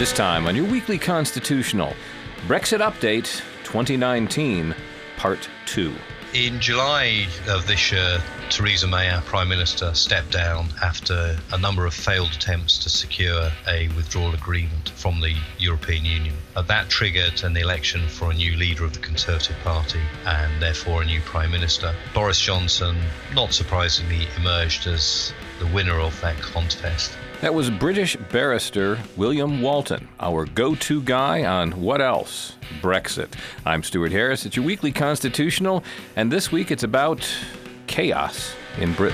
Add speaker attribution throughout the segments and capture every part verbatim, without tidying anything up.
Speaker 1: This time on your weekly Constitutional, Brexit Update twenty nineteen, Part two.
Speaker 2: In July of this year, Theresa May, our Prime Minister, stepped down after a number of failed attempts to secure a withdrawal agreement from the European Union. Uh, that triggered an election for a new leader of the Conservative Party and therefore a new Prime Minister. Boris Johnson, not surprisingly, emerged as the winner of that contest.
Speaker 1: That was British barrister William Walton, our go-to guy on what else? Brexit. I'm Stuart Harris. It's your weekly Constitutional, and this week it's about chaos in Britain.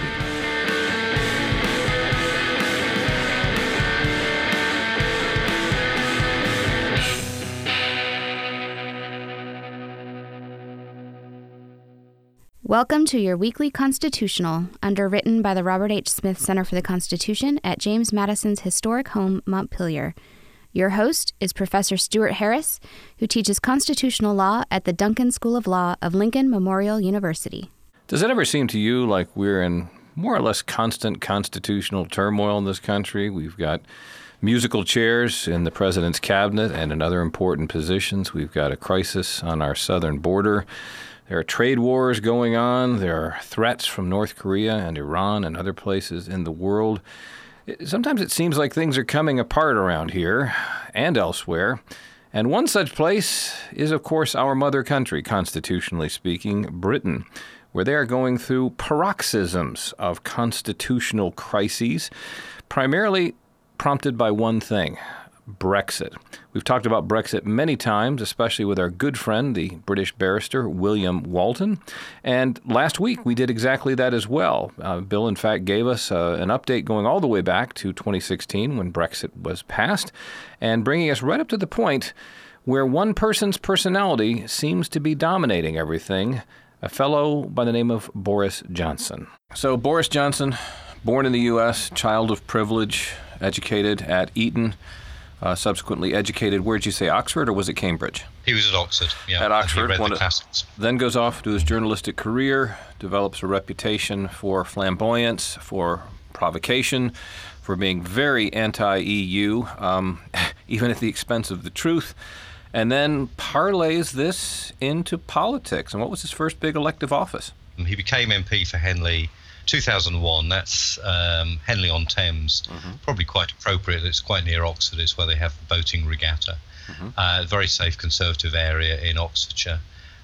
Speaker 3: Welcome to your weekly Constitutional, underwritten by the Robert H. Smith Center for the Constitution at James Madison's historic home, Montpelier. Your host is Professor Stuart Harris, who teaches constitutional law at the Duncan School of Law of Lincoln Memorial University.
Speaker 1: Does it ever seem to you like we're in more or less constant constitutional turmoil in this country? We've got musical chairs in the president's cabinet and in other important positions. We've got a crisis on our southern border. There are trade wars going on. There are threats from North Korea and Iran and other places in the world. Sometimes it seems like things are coming apart around here and elsewhere. And one such place is, of course, our mother country, constitutionally speaking, Britain, where they are going through paroxysms of constitutional crises, primarily prompted by one thing: Brexit. We've talked about Brexit many times, especially with our good friend, the British barrister William Walton. And last week we did exactly that as well. Uh, Bill, in fact, gave us uh, an update going all the way back to twenty sixteen when Brexit was passed, and bringing us right up to the point where one person's personality seems to be dominating everything, a fellow by the name of Boris Johnson. So Boris Johnson, born in the U S, child of privilege, educated at Eton, Uh, subsequently educated, where'd you say, Oxford, or was it Cambridge?
Speaker 2: He was at Oxford, yeah.
Speaker 1: At Oxford.
Speaker 2: He read
Speaker 1: one
Speaker 2: the
Speaker 1: of,
Speaker 2: classics.
Speaker 1: Then goes off to his journalistic career, develops a reputation for flamboyance, for provocation, for being very anti-E U, um, even at the expense of the truth, and then parlays this into politics. And what was his first big elective office?
Speaker 2: He became M P for Henley two thousand one. That's um, Henley-on-Thames. Mm-hmm. Probably quite appropriate. It's quite near Oxford. It's where they have the boating regatta. Mm-hmm. Uh, very safe Conservative area in Oxfordshire.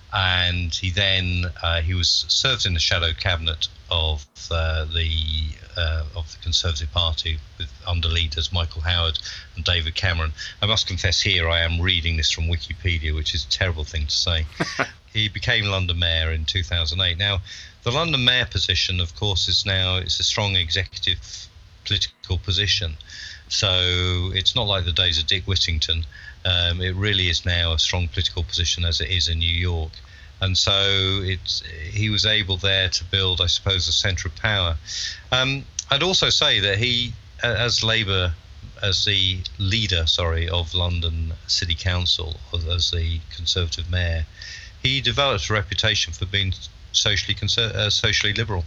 Speaker 2: And he then uh, he was served in the shadow cabinet of uh, the uh, of the Conservative Party with under leaders Michael Howard and David Cameron. I must confess here I am reading this from Wikipedia, which is a terrible thing to say. He became London Mayor in two thousand eight. Now, the London Mayor position, of course, is now it's a strong executive political position. So it's not like the days of Dick Whittington. Um, it really is now a strong political position as it is in New York. And so it's, he was able there to build, I suppose, a centre of power. Um, I'd also say that he, as Labour, as the leader, sorry, of London City Council, as the Conservative Mayor, he developed a reputation for being socially conser- uh, socially liberal,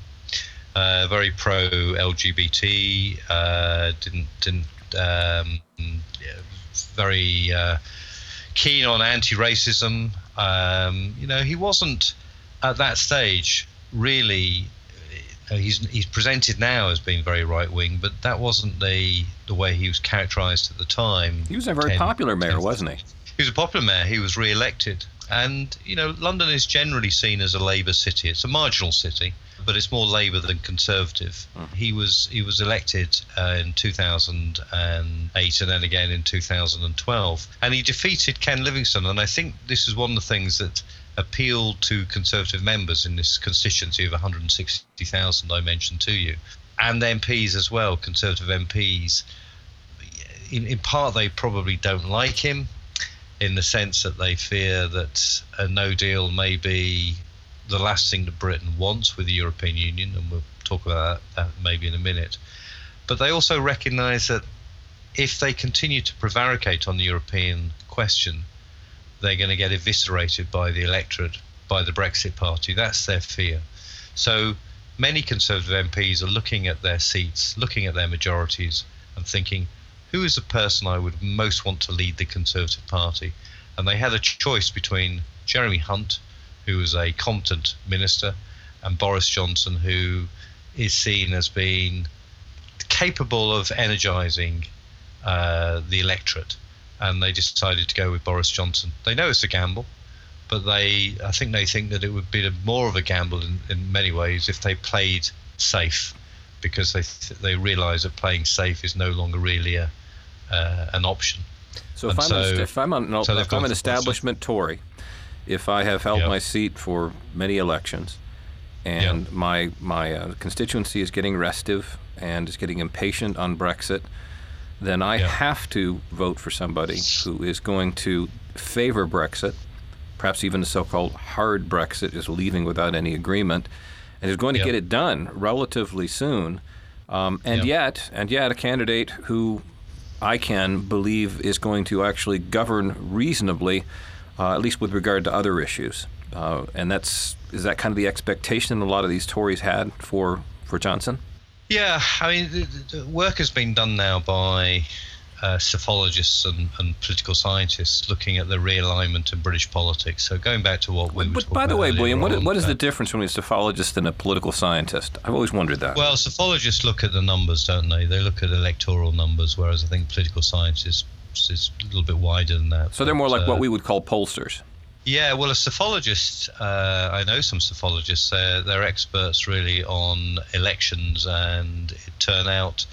Speaker 2: uh, very pro-L G B T, uh, didn't didn't um, very uh, keen on anti-racism. Um, you know, he wasn't at that stage really. Uh, he's he's presented now as being very right-wing, but that wasn't the the way he was characterised at the time.
Speaker 1: He was a very ten, popular mayor, ten, wasn't he?
Speaker 2: He was a popular mayor. He was re-elected. And, you know, London is generally seen as a Labour city. It's a marginal city, but it's more Labour than Conservative. Mm. He was he was elected uh, in two thousand eight and then again in two thousand twelve. And he defeated Ken Livingstone. And I think this is one of the things that appealed to Conservative members in this constituency of one hundred sixty thousand I mentioned to you. And M Ps as well, Conservative M Ps. In, in part, they probably don't like him, in the sense that they fear that a no deal may be the last thing that Britain wants with the European Union, and we'll talk about that maybe in a minute. But they also recognise that if they continue to prevaricate on the European question, they're going to get eviscerated by the electorate, by the Brexit Party. That's their fear. So many Conservative M Ps are looking at their seats, looking at their majorities, and thinking, who is the person I would most want to lead the Conservative Party? And they had a choice between Jeremy Hunt, who was a competent minister, and Boris Johnson, who is seen as being capable of energising uh, the electorate. And they decided to go with Boris Johnson. They know it's a gamble, but they, I think they think that it would be more of a gamble in, in many ways if they played safe, because they th- they realise that playing safe is no longer really a uh, an option.
Speaker 1: So if I'm,
Speaker 2: so,
Speaker 1: an, if I'm, an,
Speaker 2: so
Speaker 1: if I'm an establishment Tory, if I have held
Speaker 2: yep.
Speaker 1: my seat for many elections, and
Speaker 2: yep.
Speaker 1: my my uh, constituency is getting restive and is getting impatient on Brexit, then I
Speaker 2: yep.
Speaker 1: have to vote for somebody who is going to favor Brexit, perhaps even the so-called hard Brexit, is leaving without any agreement, and is going to
Speaker 2: yep.
Speaker 1: get it done relatively soon. Um, and
Speaker 2: yep.
Speaker 1: yet, and yet, a candidate who I can believe is going to actually govern reasonably, uh, at least with regard to other issues. Uh, and that's is that kind of the expectation a lot of these Tories had for, for Johnson?
Speaker 2: Yeah, I mean, the, the work has been done now by uh, psephologists and, and political scientists looking at the realignment in British politics. So going back to what we
Speaker 1: but,
Speaker 2: were
Speaker 1: but
Speaker 2: talking
Speaker 1: by the
Speaker 2: about
Speaker 1: way,
Speaker 2: earlier
Speaker 1: William, what,
Speaker 2: on,
Speaker 1: what is
Speaker 2: uh,
Speaker 1: the difference between a psephologist and a political scientist? I've always wondered that.
Speaker 2: Well, psephologists look at the numbers, don't they? They look at electoral numbers, whereas I think political science is, is a little bit wider than that.
Speaker 1: So they're more
Speaker 2: But,
Speaker 1: like
Speaker 2: uh,
Speaker 1: what we would call pollsters.
Speaker 2: Yeah, well, a psephologist, uh, I know some psephologists, uh, they're experts really on elections and turnout,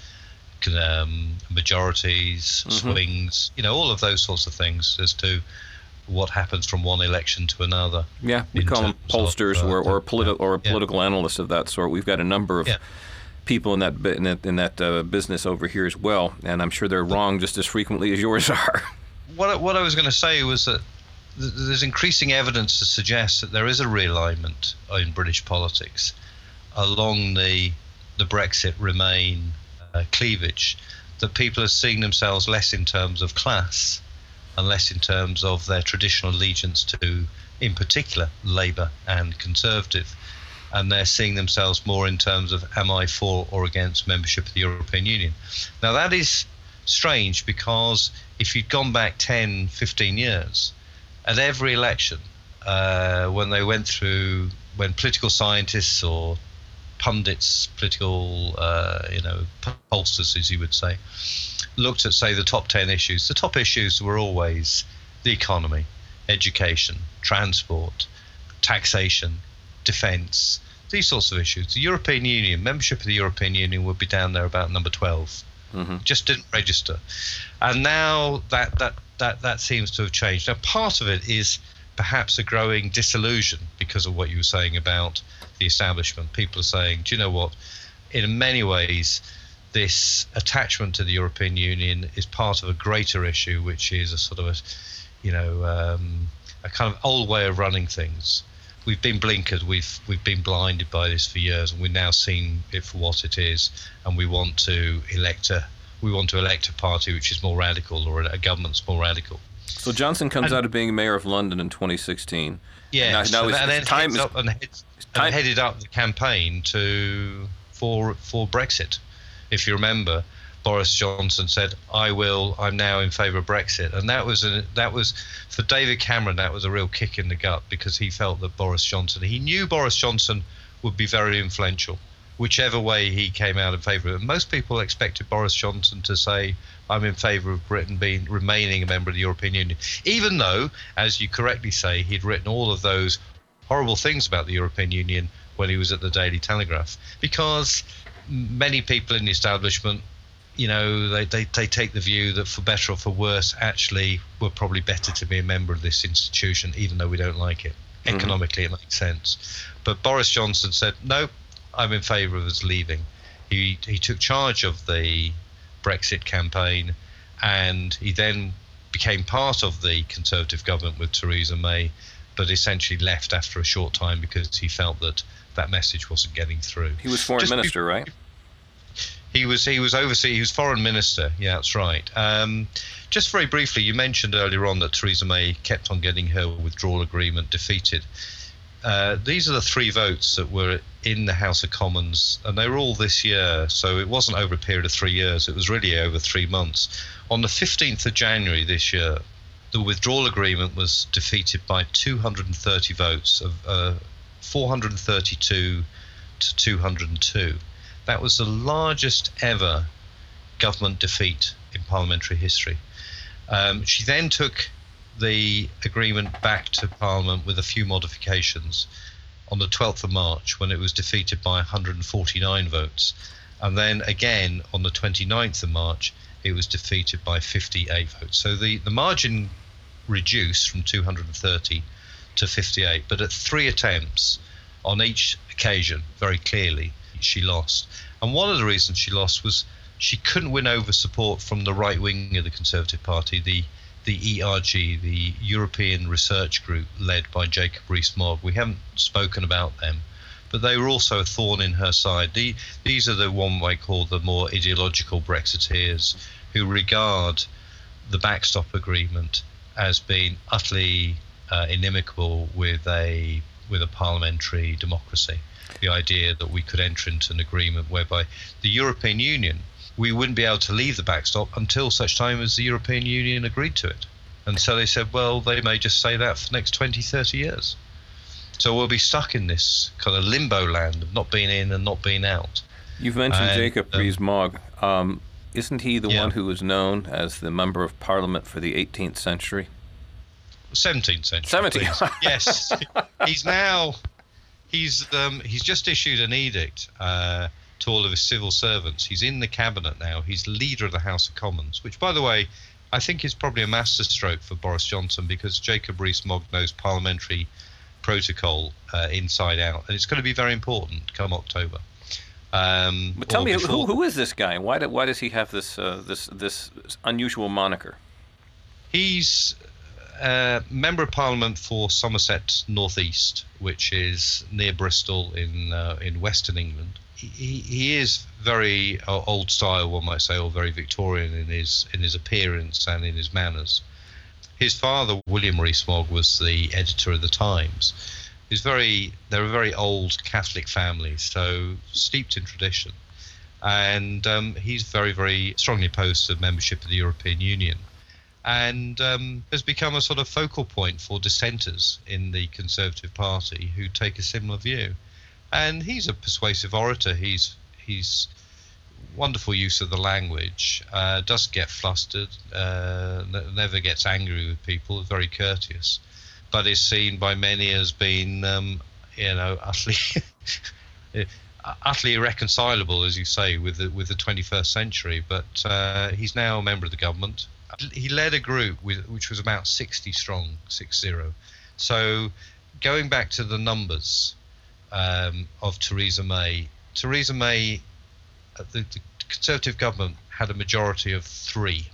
Speaker 2: um, majorities,
Speaker 1: Mm-hmm.
Speaker 2: swings, you know, all of those sorts of things as to what happens from one election to another.
Speaker 1: Yeah, we
Speaker 2: in
Speaker 1: call them
Speaker 2: terms
Speaker 1: pollsters
Speaker 2: of, uh,
Speaker 1: or, or, politi- or
Speaker 2: yeah.
Speaker 1: political analysts of that sort. We've got a number of
Speaker 2: Yeah.
Speaker 1: people in that bi- in that, in that uh, business over here as well, and I'm sure they're wrong just as frequently as yours are.
Speaker 2: What I, what I was going to say was that th- there's increasing evidence to suggest that there is a realignment in British politics along the the Brexit Remain uh, cleavage, that people are seeing themselves less in terms of class and less in terms of their traditional allegiance to, in particular, Labour and Conservative. And they're seeing themselves more in terms of, am I for or against membership of the European Union? Now, that is strange, because if you'd gone back ten, fifteen years, at every election, uh, when they went through, when political scientists or pundits, political, uh, you know, pollsters, as you would say, looked at, say, the top ten issues, the top issues were always the economy, education, transport, taxation, defence, these sorts of issues. The European Union, membership of the European Union would be down there about number twelve. Mm-hmm. Just didn't register. And now that, that, that, that seems to have changed. Now, part of it is perhaps a growing disillusion because of what you were saying about the establishment. People are saying, do you know what? In many ways, this attachment to the European Union is part of a greater issue, which is a sort of a, you know, um, a kind of old way of running things. We've been blinkered, we've we've been blinded by this for years, and we've now seen it for what it is, and we want to elect a we want to elect a party which is more radical, or a government that's more radical.
Speaker 1: So Johnson comes and, out of being mayor of London in twenty sixteen.
Speaker 2: Yeah,
Speaker 1: now,
Speaker 2: so
Speaker 1: now
Speaker 2: and then
Speaker 1: time
Speaker 2: heads
Speaker 1: is,
Speaker 2: up and, heads,
Speaker 1: time,
Speaker 2: and headed up the campaign to for for Brexit. If you remember, Boris Johnson said, "I will. I'm now in favour of Brexit," and that was a, that was for David Cameron. That was a real kick in the gut, because he felt that Boris Johnson, he knew Boris Johnson would be very influential, whichever way he came out in favour of it. And most people expected Boris Johnson to say, "I'm in favour of Britain being remaining a member of the European Union," even though, as you correctly say, he'd written all of those horrible things about the European Union when he was at the Daily Telegraph, because many people in the establishment, you know, they, they, they take the view that for better or for worse, actually, we're probably better to be a member of this institution, even though we don't like it. Mm-hmm. Economically, it makes sense. But Boris Johnson said, no, I'm in favour of us leaving. He, he took charge of the Brexit campaign, and he then became part of the Conservative government with Theresa May, but essentially left after a short time because he felt that that message wasn't getting through.
Speaker 1: He was foreign Just minister, be- right?
Speaker 2: He was he was overseas. He was foreign minister. Yeah, that's right. Um, just very briefly, you mentioned earlier on that Theresa May kept on getting her withdrawal agreement defeated. uh, these are the three votes that were in the House of Commons, and they were all this year, so it wasn't over a period of three years, it was really over three months. On the fifteenth of January this year, the withdrawal agreement was defeated by two hundred thirty votes, of uh, four hundred thirty-two to two hundred two. That was the largest ever government defeat in parliamentary history. Um, she then took the agreement back to Parliament with a few modifications on the twelfth of March, when it was defeated by one hundred forty-nine votes. And then again on the twenty-ninth of March, it was defeated by fifty-eight votes. So the, the margin reduced from two hundred thirty to fifty-eight, but at three attempts on each occasion, very clearly, she lost. And one of the reasons she lost was she couldn't win over support from the right wing of the Conservative Party, the the E R G, the European Research Group, led by Jacob Rees-Mogg. We haven't spoken about them, but they were also a thorn in her side. The, these are the one I call the more ideological Brexiteers, who regard the backstop agreement as being utterly uh, inimical with a with a parliamentary democracy. The idea that we could enter into an agreement whereby the European Union, we wouldn't be able to leave the backstop until such time as the European Union agreed to it. And so they said, well, they may just say that for the next twenty, thirty years. So we'll be stuck in this kind of limbo land of not being in and not being out.
Speaker 1: You've mentioned
Speaker 2: and,
Speaker 1: Jacob
Speaker 2: um,
Speaker 1: Rees-Mogg. Um, isn't he the
Speaker 2: yeah.
Speaker 1: one who was known as the Member of Parliament for the eighteenth century?
Speaker 2: seventeenth century.
Speaker 1: seventeenth.
Speaker 2: Yes. He's now, he's um, he's just issued an edict uh, to all of his civil servants. He's in the cabinet now. He's leader of the House of Commons, which, by the way, I think is probably a masterstroke for Boris Johnson, because Jacob Rees-Mogg knows parliamentary protocol uh, inside out, and it's going to be very important come October. Um,
Speaker 1: but tell me,
Speaker 2: before.
Speaker 1: who, who is this guy? Why, do, why does he have this uh, this this unusual moniker?
Speaker 2: He's a member of Parliament for Somerset North East, which is near Bristol in uh, in Western England. He, he, he is very uh, old style, one might say, or very Victorian in his in his appearance and in his manners. His father, William Rees-Mogg, was the editor of the Times. He's very they're a very old Catholic family, so steeped in tradition, and um, he's very very strongly opposed to membership of the European Union, and um, has become a sort of focal point for dissenters in the Conservative Party who take a similar view. And he's a persuasive orator. He's he's wonderful use of the language. Uh, doesn't get flustered. Uh, n- never gets angry with people. Very courteous, but is seen by many as being, um, you know, utterly utterly irreconcilable, as you say, with the with the twenty-first century. But uh, he's now a member of the government. He led a group with, which was about sixty strong, six zero. So going back to the numbers um, of Theresa May, Theresa May, uh, the, the Conservative government had a majority of three.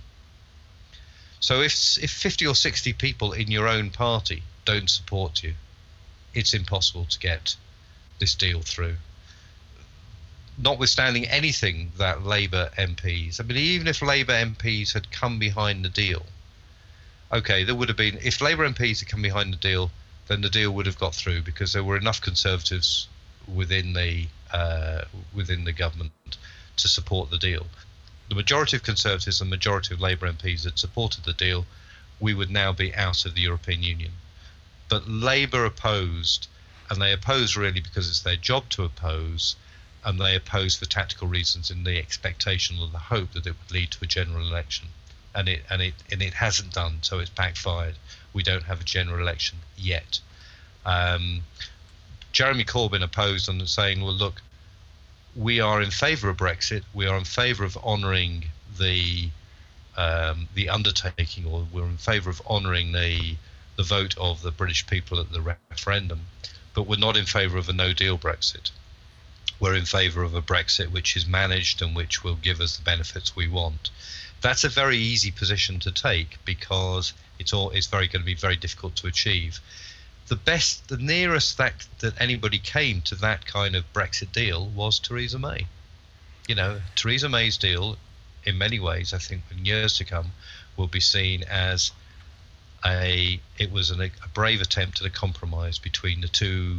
Speaker 2: So if if fifty or sixty people in your own party don't support you, it's impossible to get this deal through. Notwithstanding anything that Labour M Ps, I mean, even if Labour M Ps had come behind the deal, okay, there would have been, if Labour M Ps had come behind the deal, then the deal would have got through, because there were enough Conservatives within the uh, within the government to support the deal. The majority of Conservatives and majority of Labour M Ps had supported the deal, we would now be out of the European Union. But Labour opposed, and they opposed really because it's their job to oppose, and they opposed for tactical reasons in the expectation or the hope that it would lead to a general election. And it and it and it hasn't done, so it's backfired. We don't have a general election yet. Um, Jeremy Corbyn opposed and saying, well, look, we are in favour of Brexit. We are in favour of honouring the um, the undertaking, or we're in favour of honouring the the vote of the British people at the referendum, but we're not in favour of a no-deal Brexit. We're in favour of a Brexit which is managed and which will give us the benefits we want. That's a very easy position to take, because it's all it's very going to be very difficult to achieve. The best, the nearest that that anybody came to that kind of Brexit deal was Theresa May. You know, Theresa May's deal, in many ways, I think in years to come, will be seen as a it was an, a brave attempt at a compromise between the two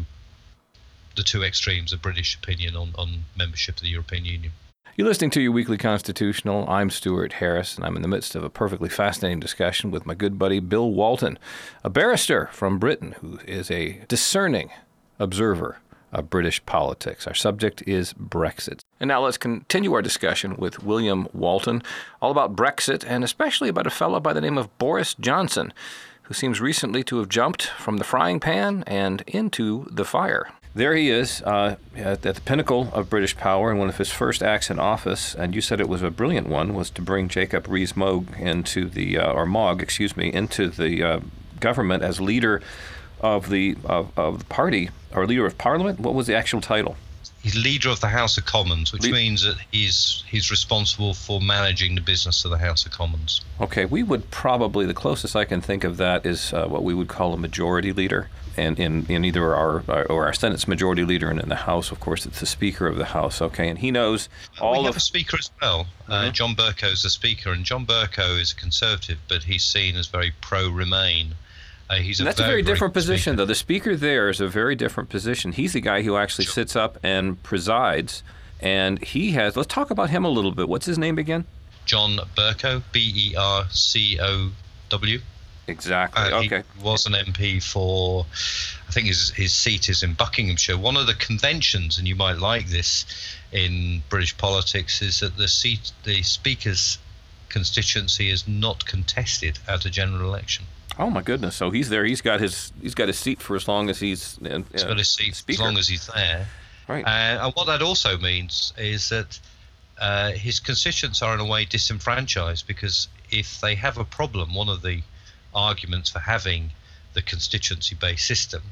Speaker 2: the two extremes of British opinion on, on membership of the European Union.
Speaker 1: You're listening to your Weekly Constitutional. I'm Stuart Harris, and I'm in the midst of a perfectly fascinating discussion with my good buddy Bill Walton, a barrister from Britain who is a discerning observer of British politics. Our subject is Brexit. And now let's continue our discussion with William Walton, all about Brexit, and especially about a fellow by the name of Boris Johnson, who seems recently to have jumped from the frying pan and into the fire. There he is uh, at, at the pinnacle of British power, and one of his first acts in office, and you said it was a brilliant one, was to bring Jacob Rees-Mogg into the, uh, or Mogg, excuse me, into the uh, government as leader of the of, of the party, or leader of parliament. What was the actual title?
Speaker 2: He's leader of the House of Commons, which Le- means that he's he's responsible for managing the business of the House of Commons.
Speaker 1: Okay, we would probably, the closest I can think of that is uh, what we would call a majority leader. And in, in either our or our Senate's majority leader, and in the House, of course, it's the Speaker of the House. Okay, and he knows all
Speaker 2: we
Speaker 1: of.
Speaker 2: We have a Speaker as well. Mm-hmm. Uh, John Bercow is the Speaker, and John Bercow is a Conservative, but he's seen as very pro-Remain. Uh, he's a
Speaker 1: that's
Speaker 2: very,
Speaker 1: a very different
Speaker 2: very
Speaker 1: position,
Speaker 2: speaker.
Speaker 1: though. The Speaker there is a very different position. He's the guy who actually
Speaker 2: Sure.
Speaker 1: sits up and presides, and he has. Let's talk about him a little bit. What's his name again?
Speaker 2: John Bercow, B E R C O W.
Speaker 1: Exactly.
Speaker 2: Uh,
Speaker 1: okay.
Speaker 2: He was an M P for, I think his his seat is in Buckinghamshire. One of the conventions, and you might like this in British politics, is that the seat, the Speaker's constituency is not contested at a general election.
Speaker 1: Oh my goodness! So he's there. He's got his he's got his seat for as long as he's. Uh,
Speaker 2: he's got his seat
Speaker 1: speaker.
Speaker 2: as long as he's there.
Speaker 1: Right.
Speaker 2: Uh, and what that also means is that uh, his constituents are in a way disenfranchised, because if they have a problem, one of the arguments for having the constituency-based system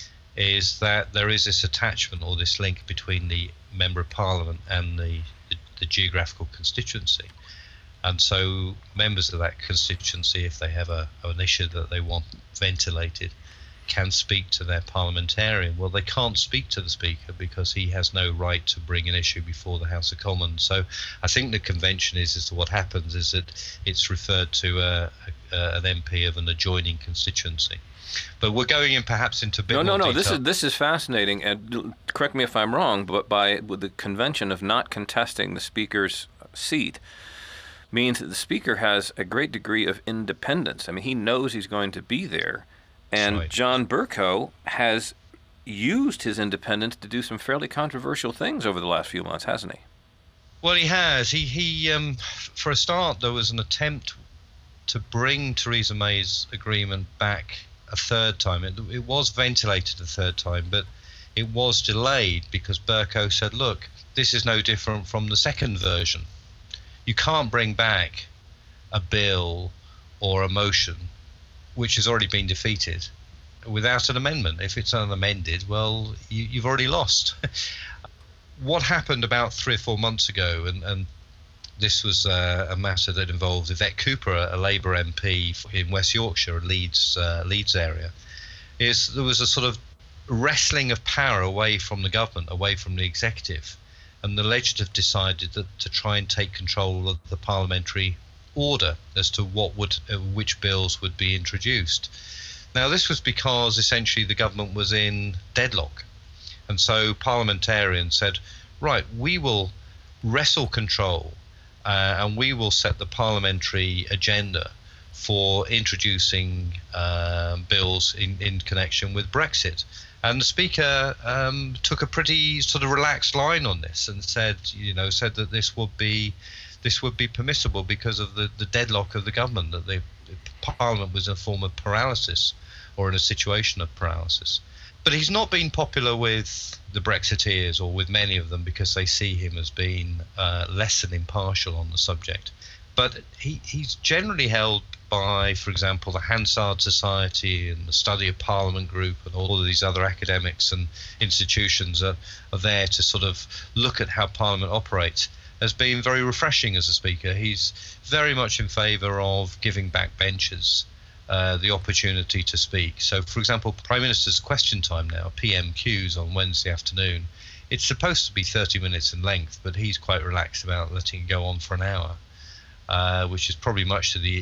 Speaker 2: is that there is this attachment or this link between the Member of Parliament and the, the, the geographical constituency. And so members of that constituency, if they have a, an issue that they want ventilated, can speak to their parliamentarian. Well, they can't speak to the Speaker because he has no right to bring an issue before the House of Commons. So I think the convention is as to what happens is that it's referred to a, a, an M P of an adjoining constituency. But we're going in perhaps into a bit
Speaker 1: no,
Speaker 2: more
Speaker 1: no, no.
Speaker 2: detail.
Speaker 1: This is this is fascinating, and correct me if I'm wrong. But by with the convention of not contesting the Speaker's seat, means that the Speaker has a great degree of independence. I mean, he knows he's going to be there. And
Speaker 2: right.
Speaker 1: John Bercow has used his independence to do some fairly controversial things over the last few months, hasn't he?
Speaker 2: Well, he has. He, he um, for a start, there was an attempt to bring Theresa May's agreement back a third time. It, it was ventilated a third time, but it was delayed because Bercow said, look, this is no different from the second version. You can't bring back a bill or a motion which has already been defeated without an amendment. If it's unamended, well, you, you've already lost. What happened about three or four months ago, and, and this was uh, a matter that involved Yvette Cooper, a Labour M P in West Yorkshire, Leeds, uh, Leeds area, is there was a sort of wrestling of power away from the government, away from the executive. And the legislative decided that to try and take control of the parliamentary order as to what would, uh, which bills would be introduced. Now, this was because essentially the government was in deadlock, and so parliamentarians said, "Right, we will wrestle control, uh, and we will set the parliamentary agenda for introducing uh, bills in, in connection with Brexit." And the Speaker um, took a pretty sort of relaxed line on this and said, you know, said that this would be, this would be permissible because of the, the deadlock of the government, that the Parliament was in a form of paralysis or in a situation of paralysis. But he's not been popular with the Brexiteers or with many of them because they see him as being uh, less than impartial on the subject. But he, he's generally held by, for example, the Hansard Society and the Study of Parliament Group and all of these other academics and institutions that are there to sort of look at how Parliament operates, as being very refreshing as a speaker. He's very much in favour of giving backbenchers uh, the opportunity to speak. So, for example, Prime Minister's Question Time now, P M Qs on Wednesday afternoon, it's supposed to be thirty minutes in length, but he's quite relaxed about letting it go on for an hour, uh, which is probably much to the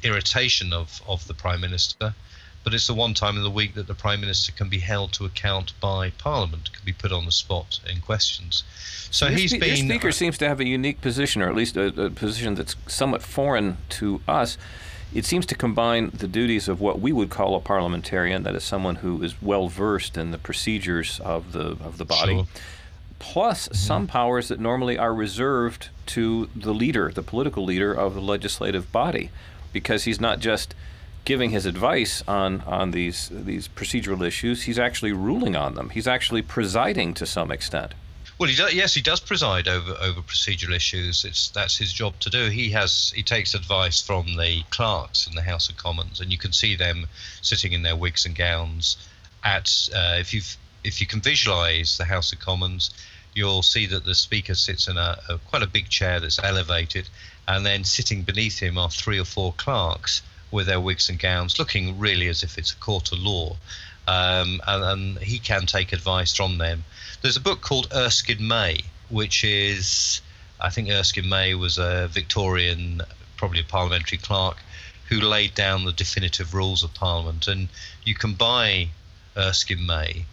Speaker 2: irritation of, of the Prime Minister, but it's the one time in the week that the Prime Minister can be held to account by Parliament, can be put on the spot in questions. So
Speaker 1: your
Speaker 2: he's
Speaker 1: spe-
Speaker 2: been...
Speaker 1: Your Speaker
Speaker 2: uh,
Speaker 1: seems to have a unique position, or at least a, a position that's somewhat foreign to us. It seems to combine the duties of what we would call a parliamentarian, that is someone who is well versed in the procedures of the of the body,
Speaker 2: Sure.
Speaker 1: plus mm-hmm. some powers that normally are reserved to the leader, the political leader of the legislative body, because he's not just giving his advice on, on these these procedural issues, he's actually ruling on them. He's actually presiding to some extent.
Speaker 2: Well, he does, yes, he does preside over over procedural issues. It's that's his job to do. He has he takes advice from the clerks in the House of Commons, and you can see them sitting in their wigs and gowns. At uh, if you if you can visualise the House of Commons, you'll see that the Speaker sits in a, a quite a big chair that's elevated, and then sitting beneath him are three or four clerks with their wigs and gowns, looking really as if it's a court of law, um, and, and he can take advice from them. There's a book called Erskine May, which is, I think Erskine May was a Victorian, probably a parliamentary clerk, who laid down the definitive rules of Parliament. And you can buy Erskine May,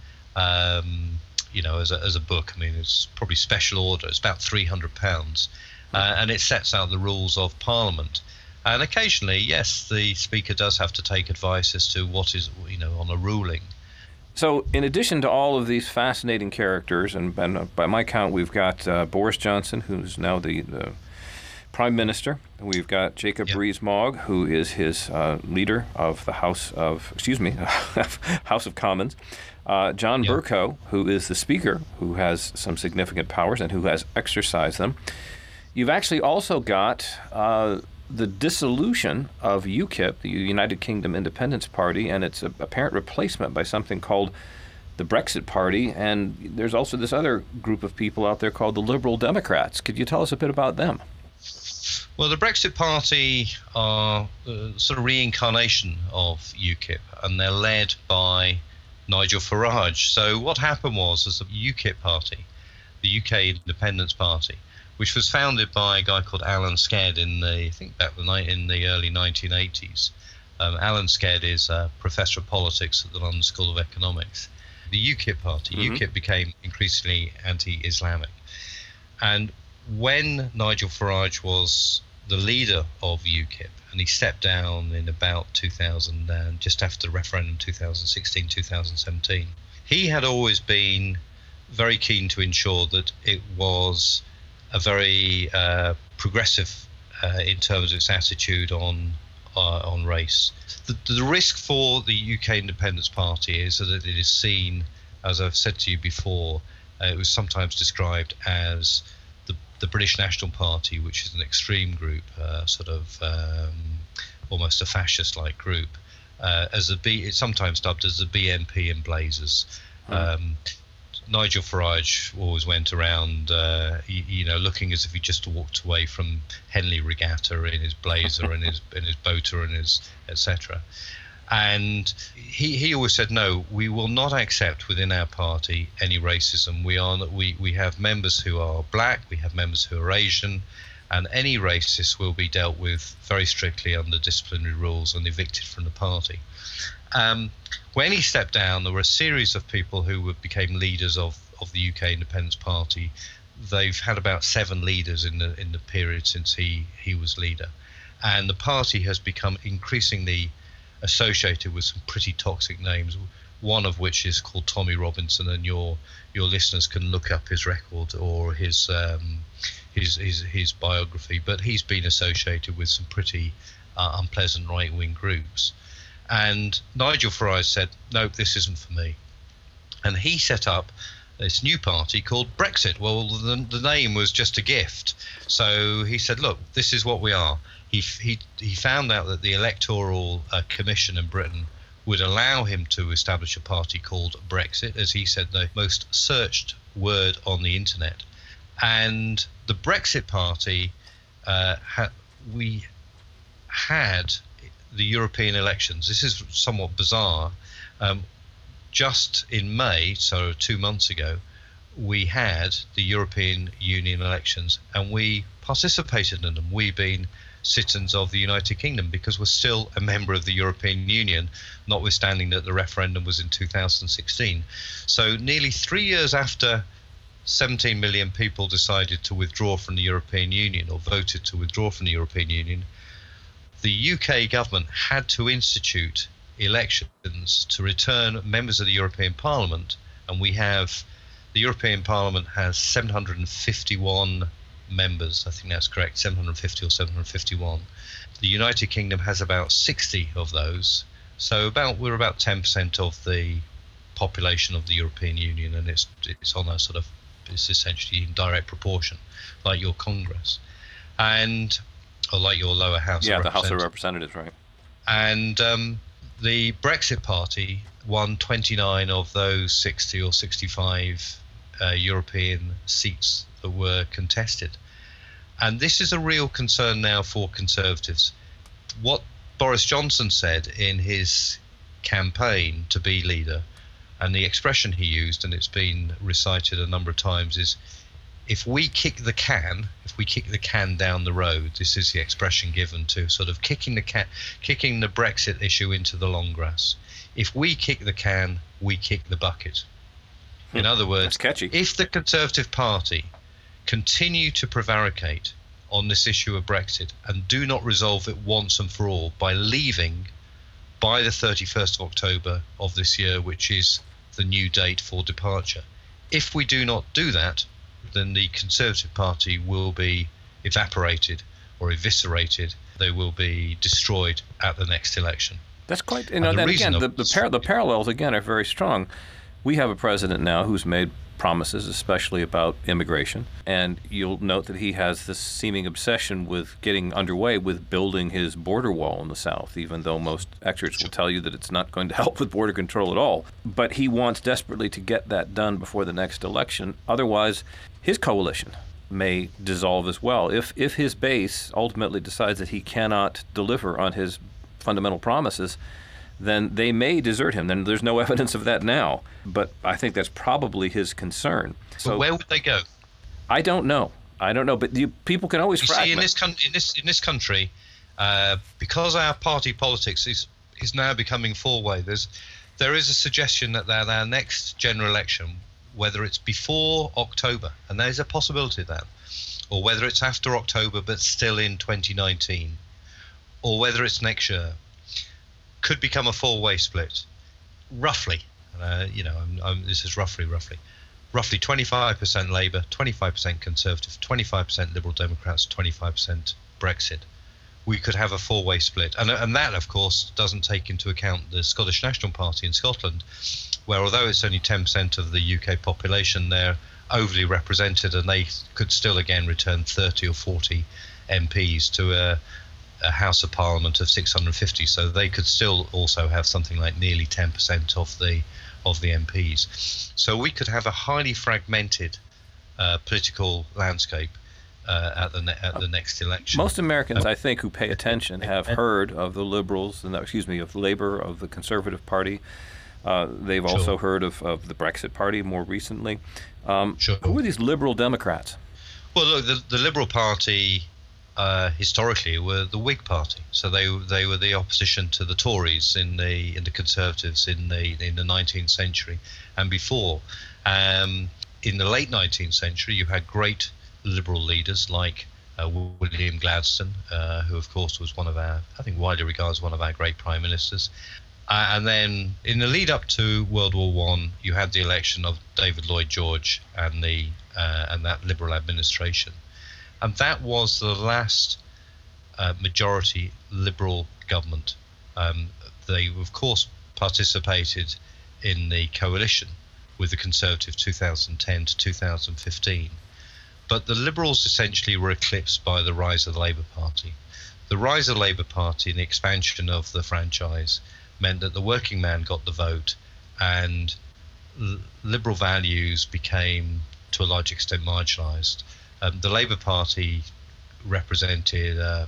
Speaker 2: um, you know, as a, as a book. I mean, it's probably special order. It's about three hundred pounds, uh, and it sets out the rules of Parliament. And occasionally, yes, the Speaker does have to take advice as to what is, you know, on a ruling.
Speaker 1: So in addition to all of these fascinating characters, and, and by my count, we've got uh, Boris Johnson, who's now the, the Prime Minister. We've got Jacob
Speaker 2: Yep.
Speaker 1: Rees-Mogg, who is his uh, leader of the House of, excuse me, House of Commons. Uh, John
Speaker 2: Yep.
Speaker 1: Bercow, who is the Speaker, who has some significant powers and who has exercised them. You've actually also got uh, the dissolution of UKIP, the United Kingdom Independence Party, and its apparent replacement by something called the Brexit Party. And there's also this other group of people out there called the Liberal Democrats. Could you tell us a bit about them?
Speaker 2: Well, the Brexit Party are uh, sort of reincarnation of UKIP, and they're led by Nigel Farage. So what happened was, as a UKIP party, the U K Independence Party, which was founded by a guy called Alan Sked in the, I think back the night in the early nineteen eighties. Um, Alan Sked is a professor of politics at the London School of Economics. The UKIP party, mm-hmm. UKIP became increasingly anti-Islamic. And when Nigel Farage was the leader of UKIP, and he stepped down in about two thousand, and just after the referendum, two thousand sixteen, two thousand seventeen, he had always been very keen to ensure that it was a very uh, progressive uh, in terms of its attitude on uh, on race. The, the risk for the U K Independence Party is that it is seen, as I've said to you before, uh, it was sometimes described as the, the British National Party, which is an extreme group, uh, sort of um, almost a fascist-like group, uh, as a B, it's sometimes dubbed as the B N P in Blazers. Mm. Um, Nigel Farage always went around, uh, you, you know, looking as if he just walked away from Henley Regatta in his blazer and his in his boater and his et cetera. And he, he always said, no, we will not accept within our party any racism. We are we we have members who are black, we have members who are Asian, and any racist will be dealt with very strictly under disciplinary rules and evicted from the party. Um, when he stepped down, there were a series of people who were, became leaders of, of the U K Independence Party. They've had about seven leaders in the in the period since he, he was leader. And the party has become increasingly associated with some pretty toxic names, one of which is called Tommy Robinson, and your your listeners can look up his record or his um, his, his his biography. But he's been associated with some pretty uh, unpleasant right-wing groups. And Nigel Farage said, no, this isn't for me. And he set up this new party called Brexit. Well, the, the name was just a gift. So he said, look, this is what we are. He he, he found out that the Electoral uh, Commission in Britain would allow him to establish a party called Brexit, as he said, the most searched word on the internet. And the Brexit Party, uh, ha- we had the European elections. This is somewhat bizarre. Um, just in May, so two months ago, we had the European Union elections, and we participated in them. We've been citizens of the United Kingdom, because we're still a member of the European Union, notwithstanding that the referendum was in two thousand sixteen. So nearly three years after seventeen million people decided to withdraw from the European Union, or voted to withdraw from the European Union, the U K government had to institute elections to return members of the European Parliament, and we have, the European Parliament has seven hundred fifty-one members, I think that's correct, seven hundred fifty or seven hundred fifty-one. The United Kingdom has about sixty of those, so about we're about ten percent of the population of the European Union, and it's it's on a sort of, it's essentially in direct proportion, like your Congress, and or like your lower house.
Speaker 4: Yeah,
Speaker 2: of
Speaker 4: the House of Representatives, right?
Speaker 2: And um, the Brexit Party won twenty-nine of those sixty or sixty-five uh, European seats that were contested. And this is a real concern now for Conservatives. What Boris Johnson said in his campaign to be leader, and the expression he used, and it's been recited a number of times, is, if we kick the can, if we kick the can down the road, this is the expression given to sort of kicking the can, kicking the Brexit issue into the long grass. If we kick the can, we kick the bucket. In other words,
Speaker 4: That's catchy.
Speaker 2: If the Conservative Party continue to prevaricate on this issue of Brexit and do not resolve it once and for all by leaving by the thirty-first of October of this year, which is the new date for departure, if we do not do that, then the Conservative Party will be evaporated or eviscerated. They will be destroyed at the next election.
Speaker 4: That's quite, you know,
Speaker 2: And the
Speaker 4: and
Speaker 2: reason
Speaker 4: again, the,
Speaker 2: of-
Speaker 4: the, par- the parallels, again, are very strong. We have a president now who's made promises, especially about immigration, and you'll note that he has this seeming obsession with getting underway with building his border wall in the south, even though most experts will tell you that it's not going to help with border control at all. But he wants desperately to get that done before the next election. Otherwise, his coalition may dissolve as well. If if his base ultimately decides that he cannot deliver on his fundamental promises, then they may desert him. Then there's no evidence of that now. But I think that's probably his concern.
Speaker 2: But
Speaker 4: So
Speaker 2: where would they go?
Speaker 4: I don't know. I don't know. But you, people can always
Speaker 2: You
Speaker 4: fragment.
Speaker 2: see, in this con- in this in this country, uh, because our party politics is is now becoming four-way, there's there is a suggestion that that our next general election, whether it's before October, and there's a possibility of that, or whether it's after October but still in twenty nineteen, or whether it's next year, could become a four-way split, roughly. Uh, you know, I'm, I'm, this is roughly, roughly, roughly twenty-five percent Labour, twenty-five percent Conservative, twenty-five percent Liberal Democrats, twenty-five percent Brexit. We could have a four-way split, and and that, of course, doesn't take into account the Scottish National Party in Scotland, where although it's only ten percent of the U K population, they're overly represented, and they could still again return thirty or forty M Ps to a a House of Parliament of six hundred fifty, so they could still also have something like nearly ten percent of the of the M Ps. So we could have a highly fragmented uh, political landscape uh, at the ne- at the next election.
Speaker 4: Most Americans, I think, who pay attention have heard of the Liberals, and excuse me, of Labour, of the Conservative Party. Uh, they've
Speaker 2: Sure.
Speaker 4: also heard of, of the Brexit Party more recently. Um,
Speaker 2: Sure.
Speaker 4: Who are these Liberal Democrats?
Speaker 2: Well, look, the, the Liberal Party uh, historically were the Whig Party, so they they were the opposition to the Tories in the in the Conservatives in the in the nineteenth century and before. Um, in the late nineteenth century, you had great Liberal leaders like uh, William Gladstone, uh, who of course was one of our, I think, widely regarded as one of our great prime ministers. Uh, and then in the lead up to World War One, you had the election of David Lloyd George and the uh, and that Liberal administration, and that was the last uh, majority Liberal government. Um, they of course participated in the coalition with the Conservative two thousand ten to two thousand fifteen, but the Liberals essentially were eclipsed by the rise of the Labour Party. The rise of the Labour Party and the expansion of the franchise meant that the working man got the vote, and l- liberal values became, to a large extent, marginalised. Um, the Labour Party represented uh,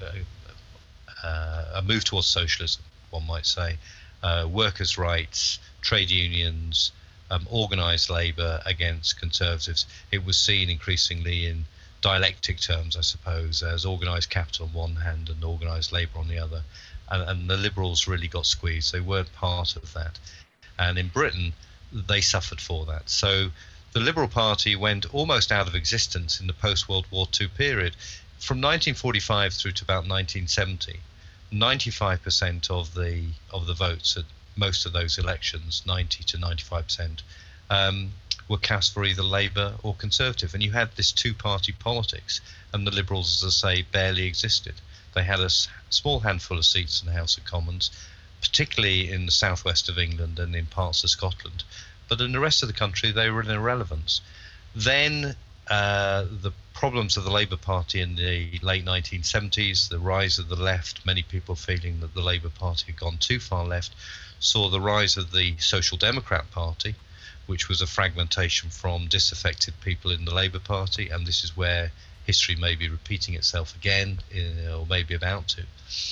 Speaker 2: a, a, a move towards socialism, one might say, uh, workers' rights, trade unions, um, organised labour against conservatives. It was seen increasingly in dialectic terms, I suppose, as organised capital on one hand and organised labour on the other. And, and the Liberals really got squeezed. They weren't part of that. And in Britain, they suffered for that. So the Liberal Party went almost out of existence in the post-World War Two period. From nineteen forty-five through to about nineteen seventy, ninety-five percent of the of the votes at most of those elections, ninety to ninety-five percent, um, were cast for either Labour or Conservative. And you had this two-party politics, and the Liberals, as I say, barely existed. They had a s- small handful of seats in the House of Commons, particularly in the southwest of England and in parts of Scotland. But in the rest of the country, they were an irrelevance. Then uh, the problems of the Labour Party in the late nineteen seventies, the rise of the left, many people feeling that the Labour Party had gone too far left, saw the rise of the Social Democrat Party, which was a fragmentation from disaffected people in the Labour Party, and this is where history may be repeating itself again, uh, or maybe about to.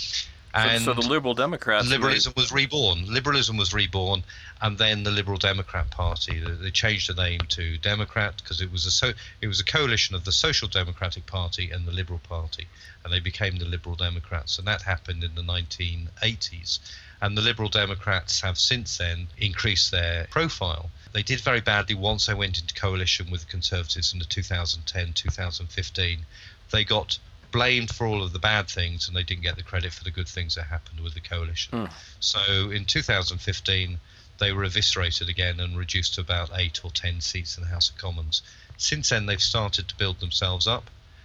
Speaker 2: And
Speaker 4: so, so the Liberal Democrats...
Speaker 2: Liberalism was reborn. Liberalism was reborn, and then the Liberal Democrat Party. They changed the name to Democrat because it was a so it was a coalition of the Social Democratic Party and the Liberal Party, and they became the Liberal Democrats. And that happened in the nineteen eighties. And the Liberal Democrats have since then increased their profile. They did very badly once they went into coalition with the Conservatives in the two thousand ten, two thousand fifteen. They got blamed for all of the bad things, and they didn't get the credit for the good things that happened with the coalition. Mm. So in two thousand fifteen, they were eviscerated again and reduced to about eight or ten seats in the House of Commons. Since then, they've started to build themselves up,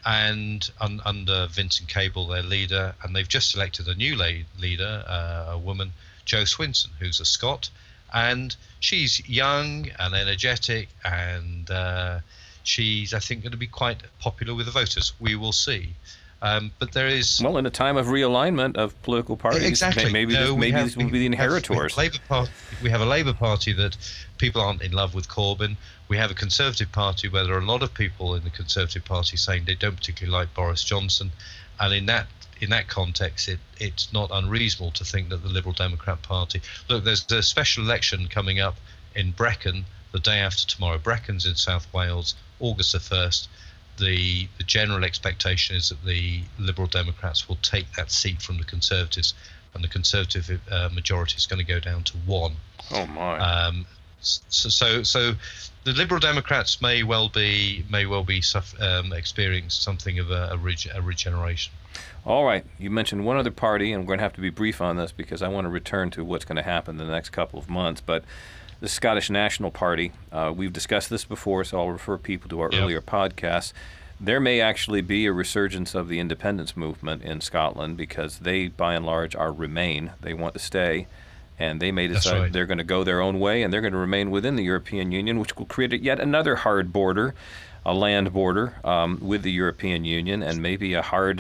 Speaker 2: and un- under Vincent Cable, their leader, and they've just elected a new la- leader, uh, a woman, Jo Swinson, who's a Scot, and she's young and energetic, and uh, she's, I think, going to be quite popular with the voters. We will see. Um, but there is...
Speaker 4: Well, in a time of realignment of political parties,
Speaker 2: exactly.
Speaker 4: maybe,
Speaker 2: no,
Speaker 4: this, maybe
Speaker 2: have,
Speaker 4: this will be the inheritors.
Speaker 2: We have, Labour Party, we have a Labour Party that people aren't in love with Corbyn. We have a Conservative Party where there are a lot of people in the Conservative Party saying they don't particularly like Boris Johnson. And in that in that context, it, it's not unreasonable to think that the Liberal Democrat Party... Look, there's a special election coming up in Brecon the day after tomorrow. Brecon's in South Wales, August the first. The, the general expectation is that the Liberal Democrats will take that seat from the Conservatives, and the Conservative uh, majority is going to go down to one.
Speaker 4: Oh my!
Speaker 2: Um, so, so, so the Liberal Democrats may well be may well be um, experiencing something of a, a, reg- a regeneration.
Speaker 4: All right, you mentioned one other party, and we're going to have to be brief on this because I want to return to what's going to happen in the next couple of months. But the Scottish National Party, uh, we've discussed this before, so I'll refer people to our yep. earlier podcasts. There may actually be a resurgence of the independence movement in Scotland because they, by and large, are Remain. They want to stay, and they may decide right. they're going to go their own way, and they're going to remain within the European Union, which will create yet another hard border, a land border um, with the European Union, and maybe a hard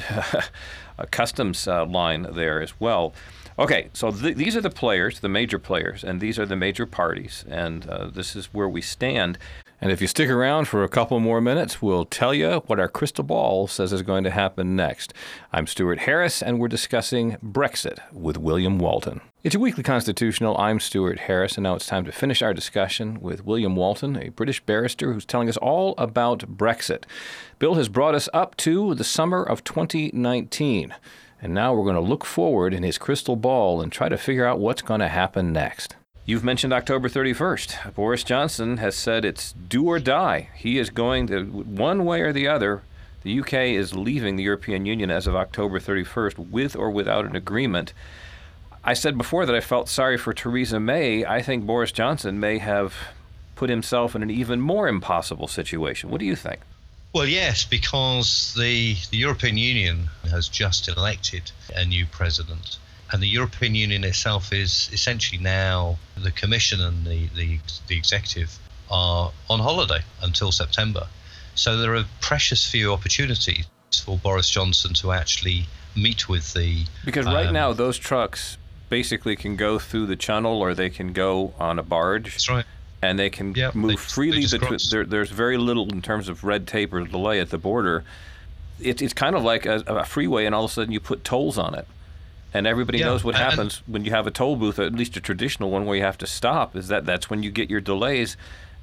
Speaker 4: a customs uh, line there as well. Okay, so th- these are the players, the major players, and these are the major parties, and uh, this is where we stand. And if you stick around for a couple more minutes, we'll tell you what our crystal ball says is going to happen next. I'm Stuart Harris, and we're discussing Brexit with William Walton. It's your weekly constitutional. I'm Stuart Harris, and now it's time to finish our discussion with William Walton, a British barrister who's telling us all about Brexit. Bill has brought us up to the summer of twenty nineteen. And now we're going to look forward in his crystal ball and try to figure out what's going to happen next. You've mentioned October thirty-first. Boris Johnson has said it's do or die. He is going to, one way or the other, the U K is leaving the European Union as of October thirty-first with or without an agreement. I said before that I felt sorry for Theresa May. I think Boris Johnson may have put himself in an even more impossible situation. What do you think?
Speaker 2: Well, yes, because the, the European Union has just elected a new president. And the European Union itself is essentially now, the Commission and the, the, the executive are on holiday until September. So there are precious few opportunities for Boris Johnson to actually meet with the...
Speaker 4: Because right um, now those trucks basically can go through the channel or they can go on a barge.
Speaker 2: That's right.
Speaker 4: And they can
Speaker 2: yeah,
Speaker 4: move
Speaker 2: they,
Speaker 4: freely.
Speaker 2: they
Speaker 4: between, there, there's very little in terms of red tape or delay at the border. It, it's kind of like a, a freeway, and all of a sudden you put tolls on it. And everybody yeah, knows what and, happens when you have a toll booth, at least a traditional one where you have to stop, is that that's when you get your delays.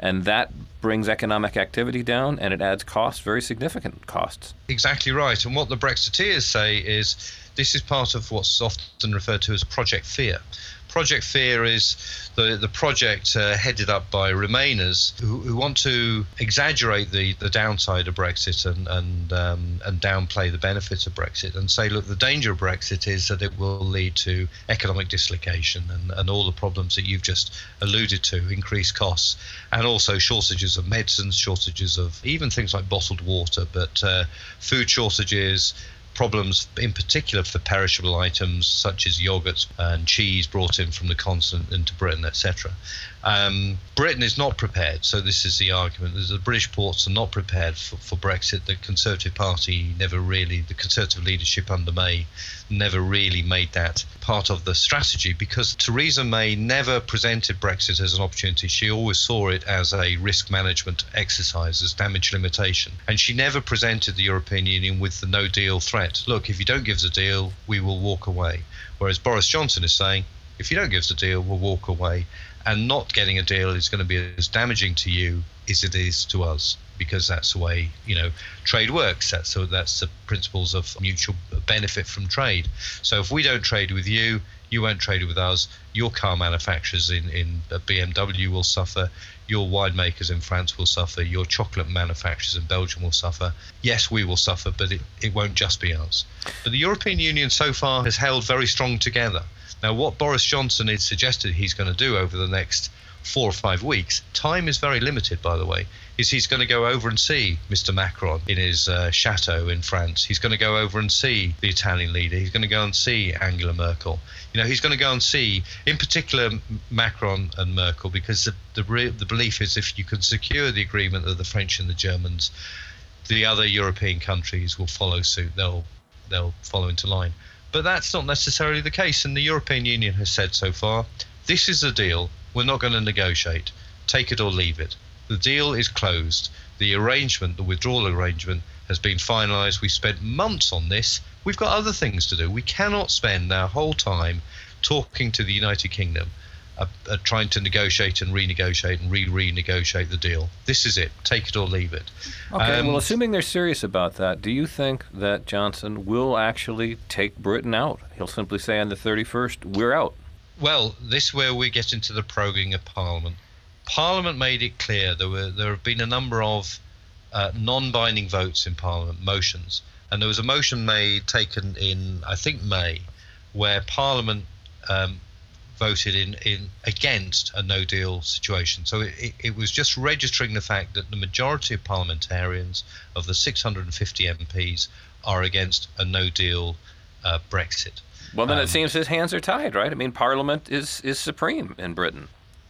Speaker 4: And that brings economic activity down, and it adds costs, very significant costs.
Speaker 2: Exactly right. And what the Brexiteers say is this is part of what's often referred to as Project Fear. Project Fear is the, the project uh, headed up by Remainers who, who want to exaggerate the, the downside of Brexit and and, um, and downplay the benefits of Brexit and say, look, the danger of Brexit is that it will lead to economic dislocation and, and all the problems that you've just alluded to, increased costs, and also shortages of medicines, shortages of even things like bottled water, but uh, food shortages, problems in particular for perishable items such as yogurts and cheese brought in from the continent into Britain, et cetera. Um, Britain is not prepared, so this is the argument. The British ports are not prepared for, for Brexit. The Conservative Party never really, the Conservative leadership under May never really made that part of the strategy because Theresa May never presented Brexit as an opportunity. She always saw it as a risk management exercise, as damage limitation. And she never presented the European Union with the no deal threat. Look, if you don't give us a deal, we will walk away. Whereas Boris Johnson is saying, if you don't give us a deal, we'll walk away. And not getting a deal is going to be as damaging to you as it is to us, because that's the way, you know, trade works. That's so that's the principles of mutual benefit from trade. So if we don't trade with you, you won't trade with us. Your car manufacturers in in B M W will suffer. Your winemakers in France will suffer. Your chocolate manufacturers in Belgium will suffer. Yes, we will suffer, but it, it won't just be us. But the European Union so far has held very strong together. Now, what Boris Johnson has suggested he's going to do over the next four or five weeks, time is very limited, by the way, is he's going to go over and see Mister Macron in his uh, chateau in France. He's going to go over and see the Italian leader. He's going to go and see Angela Merkel. You know, he's going to go and see, in particular, Macron and Merkel, because the the, re- the belief is if you can secure the agreement of the French and the Germans, the other European countries will follow suit. They'll they'll follow into line. But that's not necessarily the case, and the European Union has said so far, this is the deal, we're not going to negotiate, take it or leave it. The deal is closed. The arrangement, the withdrawal arrangement, has been finalised. We spent months on this. We've got other things to do. We cannot spend our whole time talking to the United Kingdom, uh, uh, trying to negotiate and renegotiate and re-renegotiate the deal. This is it. Take it or leave it.
Speaker 4: Okay,
Speaker 2: um,
Speaker 4: well, assuming they're serious about that, do you think that Johnson will actually take Britain out? He'll simply say on the thirty-first, we're out.
Speaker 2: Well, this is where we get into the proroguing of Parliament. Parliament made it clear there were there have been a number of uh, non-binding votes in Parliament, motions, and there was a motion made taken in I think May, where Parliament um, voted in, in against a no-deal situation. So it, it, it was just registering the fact that the majority of parliamentarians of the six hundred fifty M Ps are against a no-deal uh, Brexit.
Speaker 4: Well, then
Speaker 2: um,
Speaker 4: it seems his hands are tied, right? I mean, Parliament is, is supreme in Britain.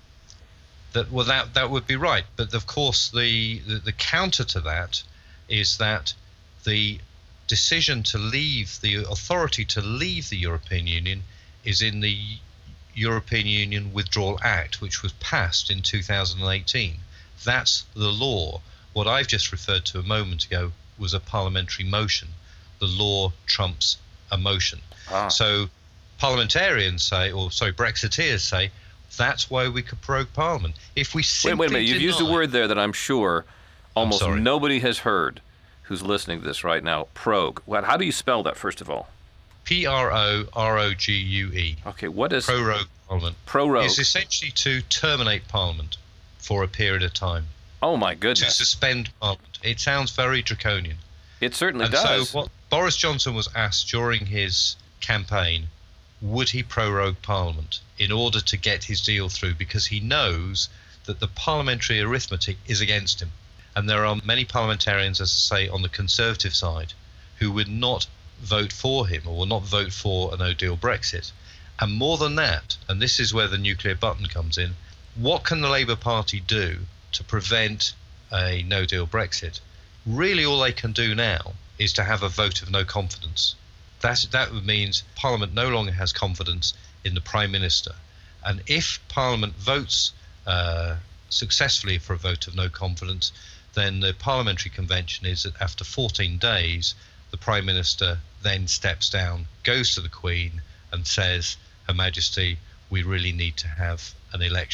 Speaker 2: That, well, that that would be right, but of course the, the the counter to that is that the decision to leave, the authority to leave the European Union, is in the European Union Withdrawal Act, which was passed in two thousand eighteen. That's the law. What I've just referred to a moment ago was a parliamentary motion. The law trumps a motion. Ah. So parliamentarians say, or sorry, Brexiteers say, that's why we could prorogue Parliament. If we simply
Speaker 4: wait, wait a minute. You've
Speaker 2: deny,
Speaker 4: used a word there that I'm sure almost
Speaker 2: I'm
Speaker 4: nobody has heard who's listening to this right now. Prorogue. What? How do you spell that, first of all?
Speaker 2: P R O R O G U E.
Speaker 4: Okay, what is
Speaker 2: prorogue Parliament?
Speaker 4: Prorogue
Speaker 2: is essentially to terminate Parliament for a period of time.
Speaker 4: Oh my goodness!
Speaker 2: To suspend Parliament. It sounds very draconian.
Speaker 4: It certainly
Speaker 2: and
Speaker 4: does.
Speaker 2: So what Boris Johnson was asked during his campaign, would he prorogue Parliament in order to get his deal through, because he knows that the parliamentary arithmetic is against him. And there are many parliamentarians, as I say, on the Conservative side who would not vote for him or will not vote for a no-deal Brexit. And more than that, and this is where the nuclear button comes in, what can the Labour Party do to prevent a no-deal Brexit? Really all they can do now is to have a vote of no confidence. That, that means Parliament no longer has confidence in the Prime Minister. And if Parliament votes uh, successfully for a vote of no confidence, then the Parliamentary Convention is that after fourteen days, the Prime Minister then steps down, goes to the Queen and says, Her Majesty, we really need to have an election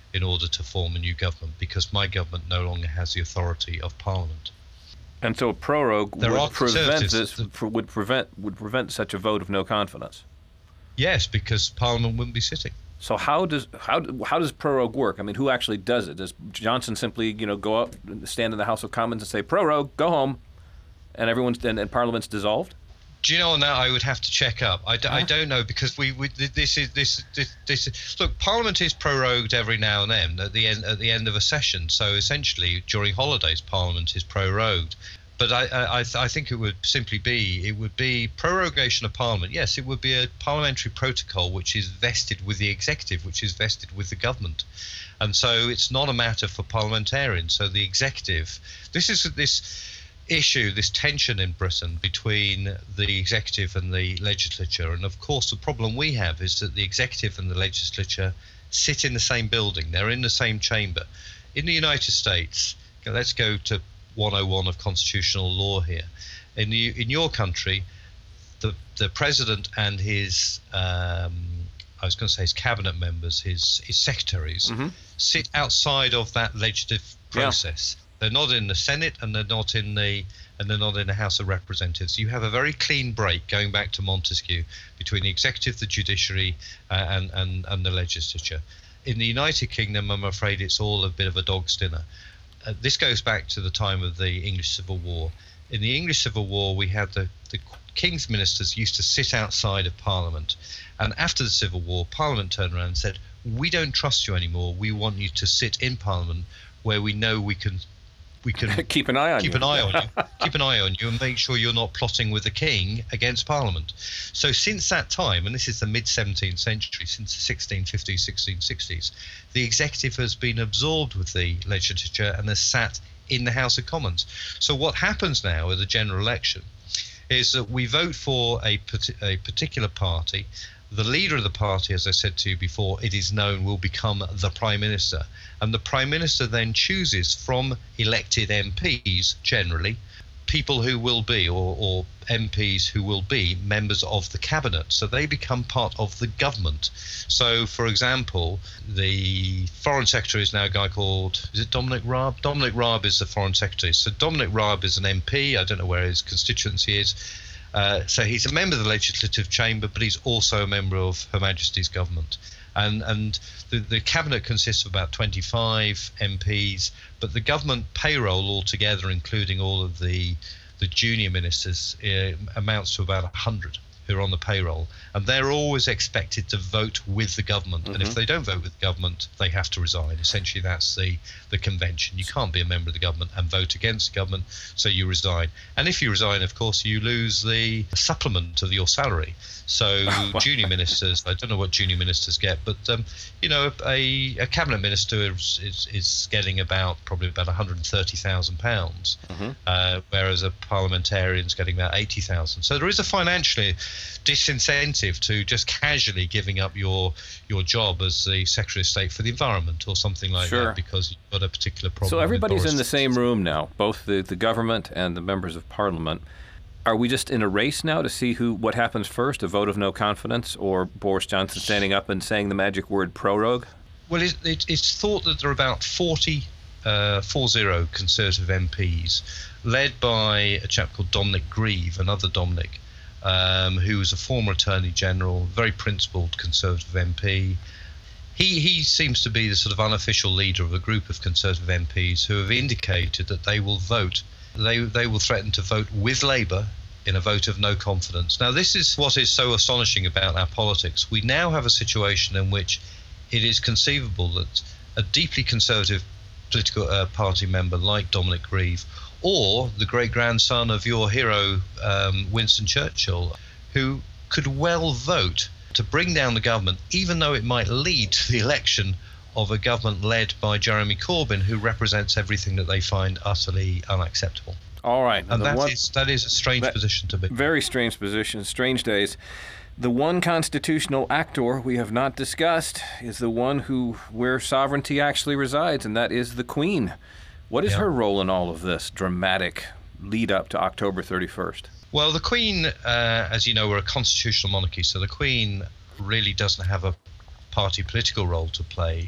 Speaker 2: in order to form a new government, because my government no longer has the authority of Parliament.
Speaker 4: And so a prorogue
Speaker 2: There are
Speaker 4: would prevent
Speaker 2: conservatives
Speaker 4: this,
Speaker 2: that-
Speaker 4: would prevent would prevent such a vote of no confidence.
Speaker 2: Yes, because Parliament wouldn't be sitting.
Speaker 4: So how does how how does prorogue work? I mean, who actually does it? Does Johnson simply, you know, go up, stand in the House of Commons and say prorogue, go home, and everyone's and, and Parliament's dissolved?
Speaker 2: Do you know on that I would have to check up. I, d- I
Speaker 4: Huh?
Speaker 2: don't know, because we, we this is this this this is, look, Parliament is prorogued every now and then at the end at the end of a session. So essentially during holidays Parliament is prorogued. But I I, I th- I think it would simply be it would be prorogation of Parliament. Yes, it would be a parliamentary protocol which is vested with the executive, which is vested with the government. And so it's not a matter for parliamentarians. So the executive, this is this issue, this tension in Britain between the executive and the legislature. And of course, the problem we have is that the executive and the legislature sit in the same building. They're in the same chamber. In the United States, let's go to one oh one of constitutional law here. In the, in your country, the the president and his um, I was going to say his cabinet members, his his secretaries,
Speaker 4: Mm-hmm.
Speaker 2: sit outside of that legislative
Speaker 4: Yeah.
Speaker 2: process. They're not in the Senate, and they're not in the and they're not in the House of Representatives. You have a very clean break, going back to Montesquieu, between the executive, the judiciary, uh, and, and and the legislature. In the United Kingdom, I'm afraid it's all a bit of a dog's dinner. Uh, this goes back to the time of the English Civil War. In the English Civil War, we had the, the King's ministers used to sit outside of Parliament. And after the Civil War, Parliament turned around and said, we don't trust you anymore. We want you to sit in Parliament where we know we can we can
Speaker 4: Keep an eye on
Speaker 2: keep
Speaker 4: you.
Speaker 2: an eye on you, keep an eye on you, and make sure you're not plotting with the king against Parliament. So since that time, and this is the mid-seventeenth century, since the sixteen fifties, sixteen sixties, the executive has been absorbed with the legislature and has sat in the House of Commons. So what happens now at the general election is that we vote for a, a particular party. The leader of the party, as I said to you before, it is known, will become the Prime Minister. And the Prime Minister then chooses from elected M Ps, generally, people who will be, or, or M Ps who will be, members of the cabinet. So they become part of the government. So, for example, the Foreign Secretary is now a guy called, is it Dominic Raab? Dominic Raab is the Foreign Secretary. So Dominic Raab is an M P. I don't know where his constituency is. Uh, so he's a member of the Legislative Chamber, but he's also a member of Her Majesty's government. And and the, the cabinet consists of about twenty-five M Ps, but the government payroll altogether, including all of the the junior ministers, uh, amounts to about one hundred who are on the payroll. And they're always expected to vote with the government. Mm-hmm. And if they don't vote with the government, they have to resign. Essentially, that's the, the convention. You can't be a member of the government and vote against the government, so you resign. And if you resign, of course, you lose the supplement of your salary. So junior ministers, I don't know what junior ministers get, but um, you know, a, a cabinet minister is, is, is getting about probably about one hundred thirty thousand pounds, mm-hmm. uh, whereas a parliamentarian is getting about eighty thousand. So there is a financially disincentive to just casually giving up your your job as the Secretary of State for the Environment or something like
Speaker 4: Sure.
Speaker 2: that, because you've got a particular problem.
Speaker 4: So everybody's
Speaker 2: with
Speaker 4: in the
Speaker 2: Boris.
Speaker 4: same room now, both the, the government and the members of Parliament. Are we just in a race now to see who what happens first, a vote of no confidence, or Boris Johnson standing up and saying the magic word prorogue?
Speaker 2: Well, it, it, it's thought that there are about forty, uh, four zero Conservative M Ps, led by a chap called Dominic Grieve, another Dominic, um, who was a former Attorney General, very principled Conservative M P. He, he seems to be the sort of unofficial leader of a group of Conservative M Ps who have indicated that they will vote. They, they will threaten to vote with Labour in a vote of no confidence. Now, this is what is so astonishing about our politics. We now have a situation in which it is conceivable that a deeply conservative political uh, party member like Dominic Grieve, or the great-grandson of your hero, um, Winston Churchill, who could well vote to bring down the government, even though it might lead to the election of a government led by Jeremy Corbyn, who represents everything that they find utterly unacceptable.
Speaker 4: All right.
Speaker 2: And
Speaker 4: the
Speaker 2: that
Speaker 4: one-
Speaker 2: is that is a strange
Speaker 4: that-
Speaker 2: position to be.
Speaker 4: Very strange position, strange days. The one constitutional actor we have not discussed is the one who where sovereignty actually resides, and that is the Queen. What is
Speaker 2: Yeah.
Speaker 4: her role in all of this dramatic lead up to October thirty-first?
Speaker 2: Well, the Queen, uh, as you know, we're a constitutional monarchy, so the Queen really doesn't have a party political role to play.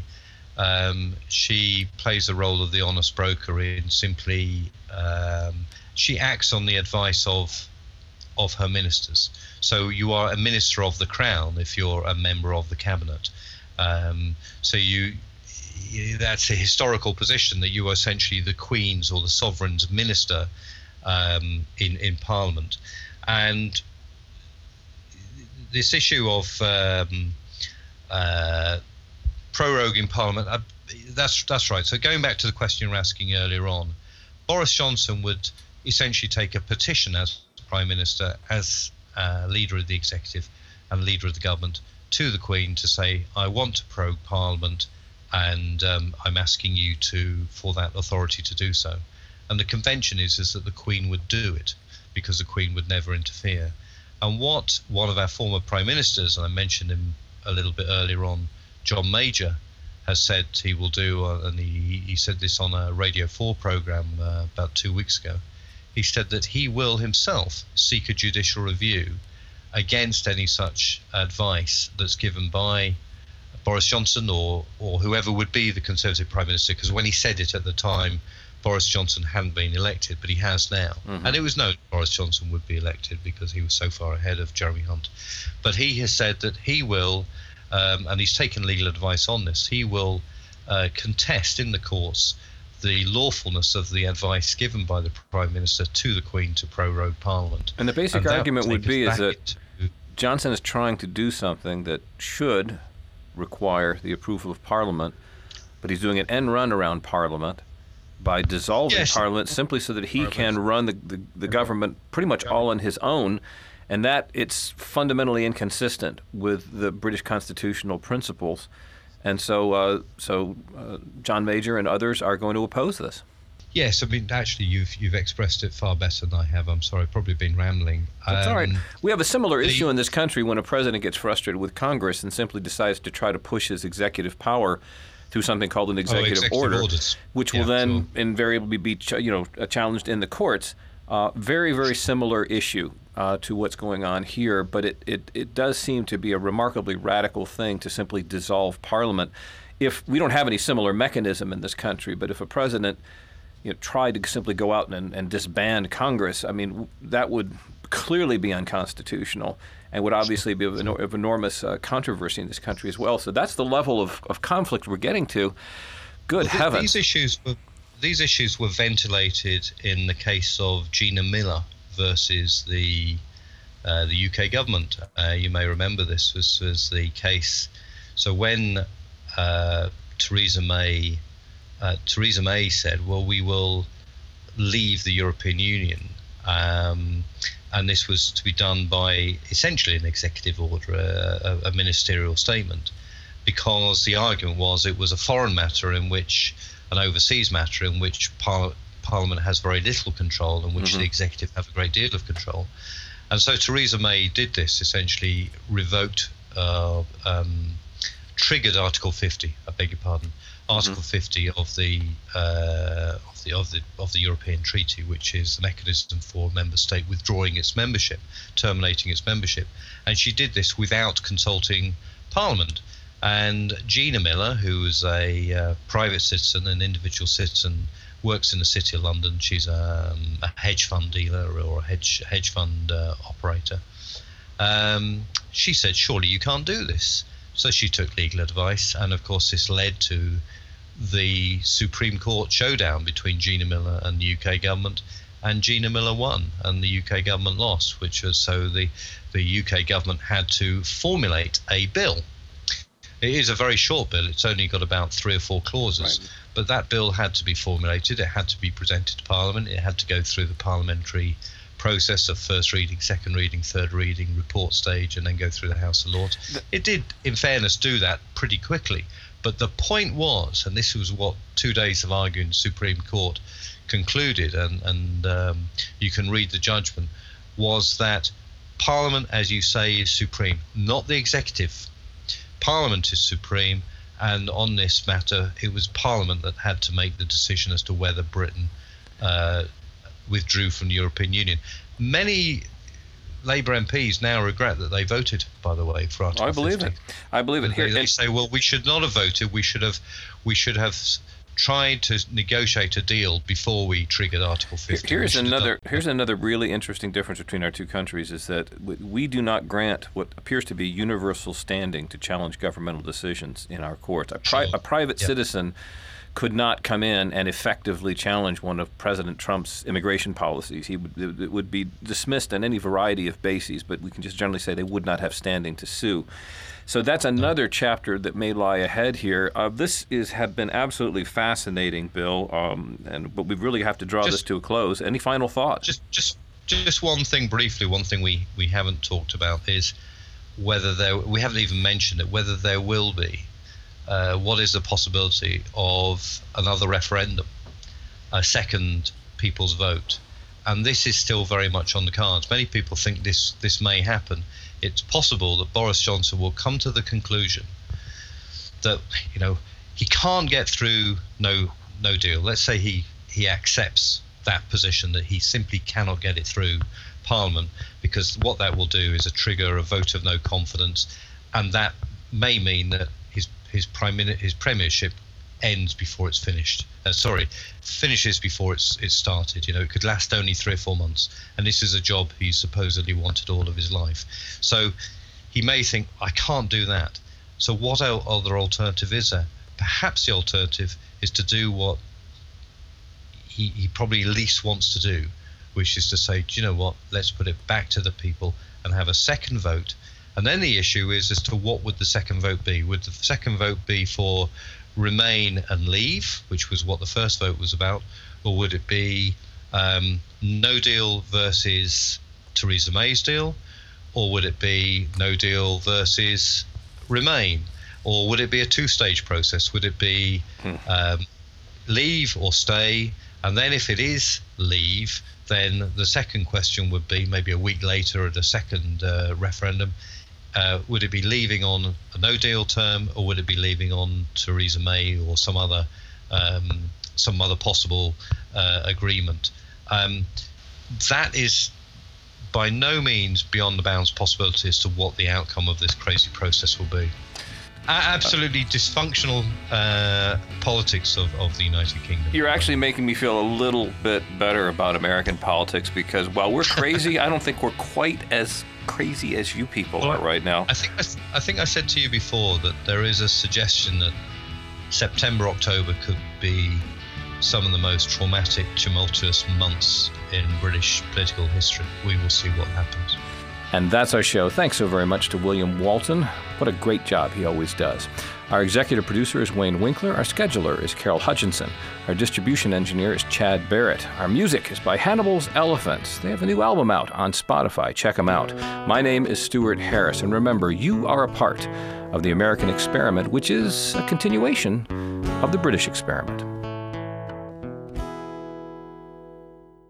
Speaker 2: Um, she plays the role of the honest broker in simply um, she acts on the advice of of her ministers. So you are a minister of the crown if you're a member of the cabinet. Um, so you that's a historical position, that you are essentially the Queen's or the sovereign's minister um, in in Parliament. And this issue of um, uh, proroguing Parliament, uh, that's that's right. So going back to the question you were asking earlier on, Boris Johnson would essentially take a petition as Prime Minister, as uh, leader of the executive and leader of the government, to the Queen to say, I want to prorogue Parliament, and um, I'm asking you to for that authority to do so. And the convention is is that the Queen would do it, because the Queen would never interfere. And what one of our former Prime Ministers, and I mentioned him a little bit earlier on, John Major, has said he will do, uh, and he, he said this on a Radio four programme uh, about two weeks ago, he said that he will himself seek a judicial review against any such advice that's given by Boris Johnson or, or whoever would be the Conservative Prime Minister, because when he said it at the time, Boris Johnson hadn't been elected, but he has now. Mm-hmm. And it was known Boris Johnson would be elected because he was so far ahead of Jeremy Hunt. But he has said that he will, um, and he's taken legal advice on this, he will uh, contest in the courts the lawfulness of the advice given by the Prime Minister to the Queen to prorogue Parliament.
Speaker 4: And the basic
Speaker 2: and
Speaker 4: argument would be is that
Speaker 2: into,
Speaker 4: Johnson is trying to do something that should require the approval of Parliament, but he's doing an end run around Parliament by dissolving
Speaker 2: yes.
Speaker 4: Parliament simply so that he can run the, the, the government pretty much all on his own, and that it's fundamentally inconsistent with the British constitutional principles. And so uh, so uh, John Major and others are going to oppose this.
Speaker 2: Yes, I mean, actually, you've you've expressed it far better than I have. I'm sorry, I've probably been rambling.
Speaker 4: That's um, all right. We have a similar
Speaker 2: the,
Speaker 4: issue in this country when a president gets frustrated with Congress and simply decides to try to push his executive power through something called an executive,
Speaker 2: oh, executive
Speaker 4: order,
Speaker 2: orders.
Speaker 4: which
Speaker 2: yeah,
Speaker 4: will then
Speaker 2: sure.
Speaker 4: invariably be ch- you know challenged in the courts. Uh, very, very similar issue uh, to what's going on here, but it, it, it does seem to be a remarkably radical thing to simply dissolve Parliament. If we don't have any similar mechanism in this country, but if a president you know, tried to simply go out and, and disband Congress, I mean, that would clearly be unconstitutional and would obviously be of, of enormous uh, controversy in this country as well. So that's the level of, of conflict we're getting to. Good
Speaker 2: well,
Speaker 4: heavens.
Speaker 2: These issues were, these issues were ventilated in the case of Gina Miller versus the uh, the U K government. Uh, you may remember this was, was the case. So when uh, Theresa May uh, Theresa May said, well, we will leave the European Union, um, and this was to be done by essentially an executive order, a, a ministerial statement, because the argument was it was a foreign matter in which, an overseas matter in which par- Parliament has very little control, and which mm-hmm. the executive have a great deal of control. And so Theresa May did this, essentially revoked, uh, um, triggered Article fifty. I beg your pardon, Article mm-hmm. fifty of the uh, of the of the of the European Treaty, which is the mechanism for a member state withdrawing its membership, terminating its membership, and she did this without consulting Parliament. And Gina Miller, who is a uh, private citizen, an individual citizen, works in the City of London. She's a, um, a hedge fund dealer or a hedge hedge fund uh, operator. Um, she said, surely you can't do this. So she took legal advice, and of course this led to the Supreme Court showdown between Gina Miller and the U K government, and Gina Miller won and the U K government lost, which was so the, the U K government had to formulate a bill. It is a very short bill. It's only got about three or four clauses. Right. But that bill had to be formulated. It had to be presented to Parliament. It had to go through the parliamentary process of first reading, second reading, third reading, report stage, and then go through the House of Lords. It did, in fairness, do that pretty quickly. But the point was, and this was what two days of arguing the Supreme Court concluded, and, and um, you can read the judgment, was that Parliament, as you say, is supreme, not the executive. Parliament is supreme, and on this matter, it was Parliament that had to make the decision as to whether Britain uh, withdrew from the European Union. Many Labour M Ps now regret that they voted, by the way, for Article
Speaker 4: I believe
Speaker 2: fifty.
Speaker 4: it. I believe it.
Speaker 2: Here,
Speaker 4: Here,
Speaker 2: they
Speaker 4: and-
Speaker 2: say, well, we should not have voted. We should have, we should have tried to negotiate a deal before we triggered Article fifty.
Speaker 4: Here's
Speaker 2: We should have
Speaker 4: another
Speaker 2: done-
Speaker 4: here's another really interesting difference between our two countries is that we, we do not grant what appears to be universal standing to challenge governmental decisions in our courts. A, pri-
Speaker 2: Sure.
Speaker 4: a private
Speaker 2: Yep.
Speaker 4: citizen could not come in and effectively challenge one of President Trump's immigration policies. He would, it would be dismissed on any variety of bases, but we can just generally say they would not have standing to sue. So that's another chapter that may lie ahead here. Uh, this is have been absolutely fascinating, Bill, um, and but we really have to draw
Speaker 2: Just-
Speaker 4: this to a close. Any final thoughts?
Speaker 2: Just, just, just one thing briefly. One thing we, we haven't talked about is whether there. We haven't even mentioned it. Whether there will be. Uh, what is the possibility of another referendum, a second people's vote? And this is still very much on the cards. Many people think this this may happen. It's possible that Boris Johnson will come to the conclusion that, you know, he can't get through no no deal. Let's say he he accepts that position, that he simply cannot get it through Parliament, because what that will do is a trigger a vote of no confidence, and that may mean that his his prime Min- his premiership ends before it's finished. Uh, sorry, finishes before it's it's started. You know, it could last only three or four months, and this is a job he supposedly wanted all of his life. So he may think, I can't do that. So what el- other alternative is there? Perhaps the alternative is to do what he, he probably least wants to do, which is to say, do you know what? Let's put it back to the people and have a second vote. And then the issue is as to what would the second vote be? Would the second vote be for Remain and Leave, which was what the first vote was about, or would it be um, no deal versus Theresa May's deal, or would it be no deal versus Remain, or would it be a two-stage process? Would it be um, leave or stay? And then if it is leave, then the second question would be maybe a week later at a second uh, referendum. Uh, would it be leaving on a no-deal term, or would it be leaving on Theresa May or some other um, some other possible uh, agreement? Um, that is by no means beyond the bounds possibility as to what the outcome of this crazy process will be. A- absolutely dysfunctional uh, politics of, of the United Kingdom.
Speaker 4: You're actually making me feel a little bit better about American politics, because while we're crazy, I don't think we're quite as crazy as you people
Speaker 2: Well,
Speaker 4: are right now.
Speaker 2: I think I, th- I think I said to you before that there is a suggestion that September, October could be some of the most traumatic, tumultuous months in British political history. We will see what happens.
Speaker 1: And that's our show. Thanks so very much to William Walton. What a great job he always does. Our executive producer is Wayne Winkler. Our scheduler is Carol Hutchinson. Our distribution engineer is Chad Barrett. Our music is by Hannibal's Elephants. They have a new album out on Spotify. Check them out. My name is Stuart Harris. And remember, you are a part of the American experiment, which is a continuation of the British experiment.